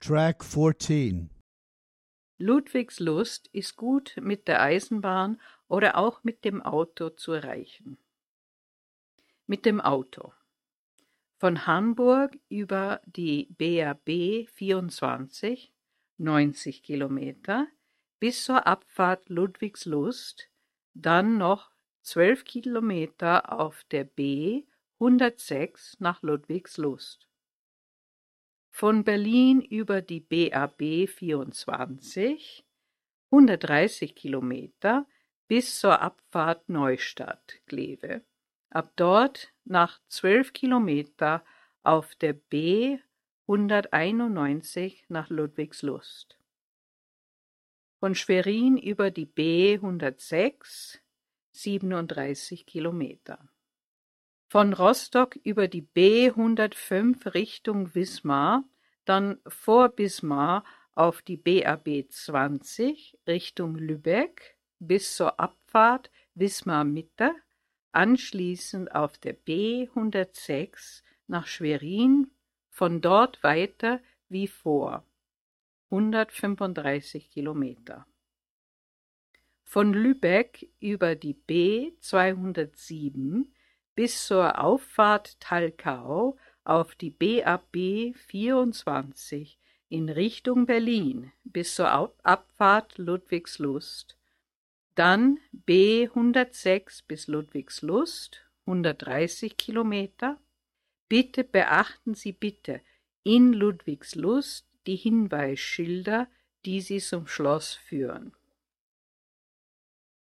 Track 14. Ludwigslust ist gut mit der Eisenbahn oder auch mit dem Auto zu erreichen. Mit dem Auto. Von Hamburg über die BAB 24, 90 Kilometer, bis zur Abfahrt Ludwigslust, dann noch 12 Kilometer auf der B 106 nach Ludwigslust. Von Berlin über die BAB 24, 130 Kilometer, bis zur Abfahrt Neustadt-Glewe. Ab dort nach 12 Kilometer auf der B 191 nach Ludwigslust. Von Schwerin über die B 106, 37 Kilometer. Von Rostock über die B 105 Richtung Wismar, dann vor Wismar auf die BAB 20 Richtung Lübeck bis zur Abfahrt Wismar-Mitte, anschließend auf der B 106 nach Schwerin, von dort weiter wie vor, 135 Kilometer. Von Lübeck über die B 207 bis zur Auffahrt Talkau auf die BAB 24 in Richtung Berlin bis zur Abfahrt Ludwigslust, dann B 106 bis Ludwigslust, 130 Kilometer. Bitte beachten Sie bitte in Ludwigslust die Hinweisschilder, die Sie zum Schloss führen.